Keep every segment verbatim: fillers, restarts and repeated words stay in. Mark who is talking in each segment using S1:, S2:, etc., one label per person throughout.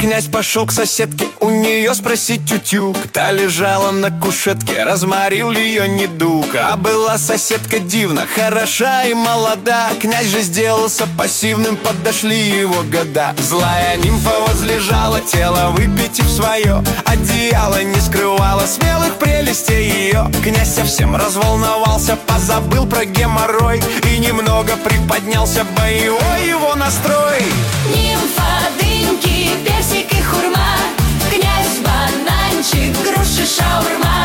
S1: Князь пошел к соседке, у нее спросить тютюк. Та лежала на кушетке, разморил ее недуг. А была соседка дивна, хороша и молода. Князь же сделался пассивным, подошли его года. Злая нимфа возлежала, тело выпитив свое. Одеяло не скрывало смелых прелестей ее. Князь совсем разволновался, позабыл про геморрой и немного приподнялся боевой его настрой.
S2: Нимфа, дыньки, персик и хурма, князь, бананчик, груши, шаурма.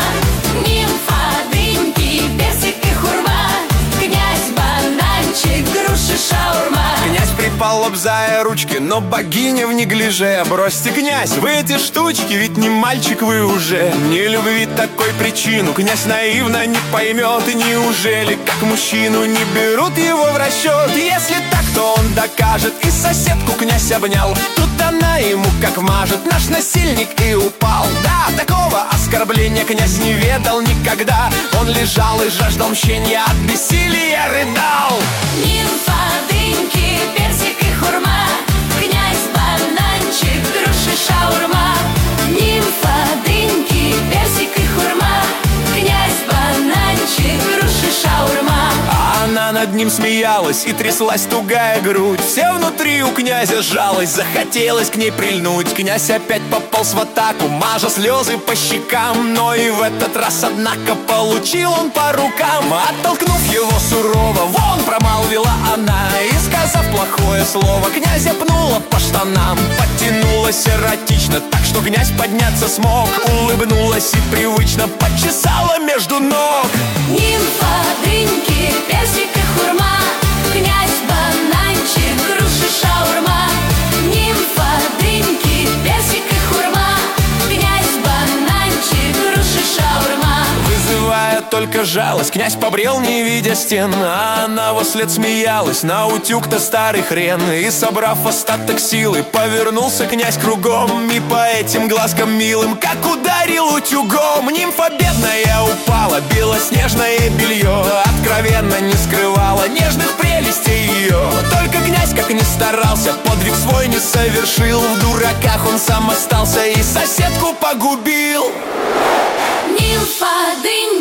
S2: Нимфа, дыньки, персик и хурма, князь, бананчик, груши, шаурма.
S1: Князь припал, лобзая ручки, но богиня в неглиже. Бросьте, князь, вы эти штучки, ведь не мальчик вы уже. Не любви такой причину князь наивно не поймет. И неужели, как мужчину, не берут его в расчет? Если так, то он докажет. И соседку князь обнял. Тут она ему как мажет, наш насильник и упал. Да, такого оскорбления князь не ведал никогда. Он лежал и жаждал мщения, от бессилия рыдал.
S2: Нимфа, дыньки, персик и хурма, князь, бананчик, груши, шаурма. Нимфа, дыньки, персик и хурма, князь, бананчик, груши, шаурма.
S1: А она над ним смеялась, и тряслась тугая грудь. Все внутри у князя сжалось, захотелось к ней прильнуть. Князь опять пополз в атаку, мажа слезы по щекам. Но и в этот раз, однако, получил он по рукам. Оттолкнув его сурово, вон промолвила она, и, сказав плохое слово, князя пнула по штанам. Подтянулась эротично, так что князь подняться смог. Улыбнулась и привычно почесала между ног.
S2: Нимфа, дыньки, персик и хурма, князь, бананчик, груши, шаурма. Нимфа, дыньки, персик и хурма, князь, бананчик, груши, шаурма.
S1: Вызывая только жалость, князь побрел, не видя стен. А она вослед смеялась, на утюг-то старый хрен. И, собрав остаток силы, повернулся князь кругом. И по этим глазкам милым, как ударил утюгом. Нимфа бедная упала, белоснежное белье откровенно не скрывала нежных прелестей ее. Только князь, как ни старался, подвиг свой не совершил. В дураках он сам остался и соседку погубил.
S2: Нимфа, дыньки,